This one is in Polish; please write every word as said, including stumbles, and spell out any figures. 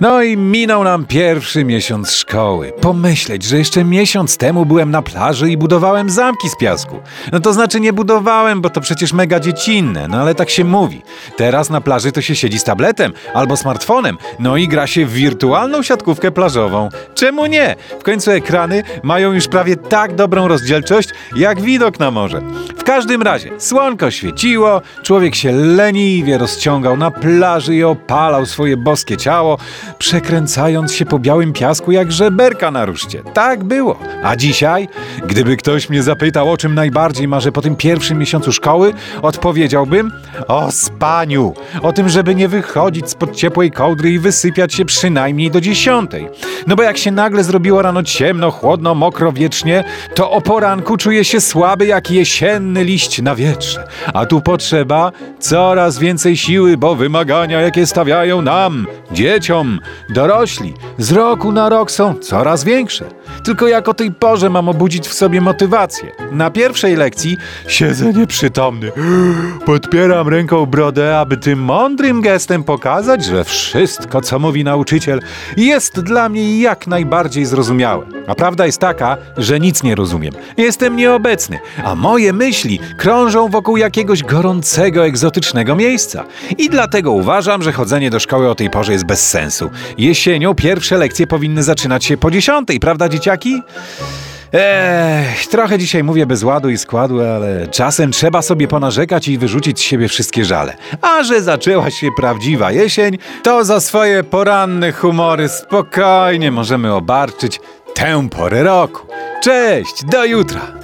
No i minął nam pierwszy miesiąc szkoły. Pomyśleć, że jeszcze miesiąc temu byłem na plaży i budowałem zamki z piasku. No to znaczy nie budowałem, bo to przecież mega dziecinne, no ale tak się mówi. Teraz na plaży to się siedzi z tabletem albo smartfonem, no i gra się w wirtualną siatkówkę plażową. Czemu nie? W końcu ekrany mają już prawie tak dobrą rozdzielczość, jak widok na morze. W każdym razie, słonko świeciło, człowiek się leniwie rozciągał na plaży i opalał swoje boskie ciało, przekręcając się po białym piasku jak żeberka na ruszcie. Tak było. A dzisiaj, gdyby ktoś mnie zapytał, o czym najbardziej marzę po tym pierwszym miesiącu szkoły, odpowiedziałbym o spaniu. O tym, żeby nie wychodzić spod ciepłej kołdry i wysypiać się przynajmniej do dziesiątej. No bo jak się nagle zrobiło rano ciemno, chłodno, mokro, wiecznie, to o poranku czuję się słaby jak jesienny liść na wietrze. A tu potrzeba coraz więcej siły, bo wymagania, jakie stawiają nam, dzieciom, dorośli, z roku na rok są coraz większe. Tylko jak o tej porze mam obudzić w sobie motywację? Na pierwszej lekcji siedzę nieprzytomny. Podpieram ręką brodę, aby tym mądrym gestem pokazać, że wszystko, co mówi nauczyciel, jest dla mnie jak najbardziej zrozumiałe. A prawda jest taka, że nic nie rozumiem. Jestem nieobecny, a moje myśli krążą wokół jakiegoś gorącego, egzotycznego miejsca. I dlatego uważam, że chodzenie do szkoły o tej porze jest bez sensu. Jesienią pierwsze lekcje powinny zaczynać się po dziesiątej, prawda, dzieciaki? Ech, trochę dzisiaj mówię bez ładu i składu, ale czasem trzeba sobie ponarzekać i wyrzucić z siebie wszystkie żale. A że zaczęła się prawdziwa jesień, to za swoje poranne humory spokojnie możemy obarczyć tę porę roku. Cześć, do jutra!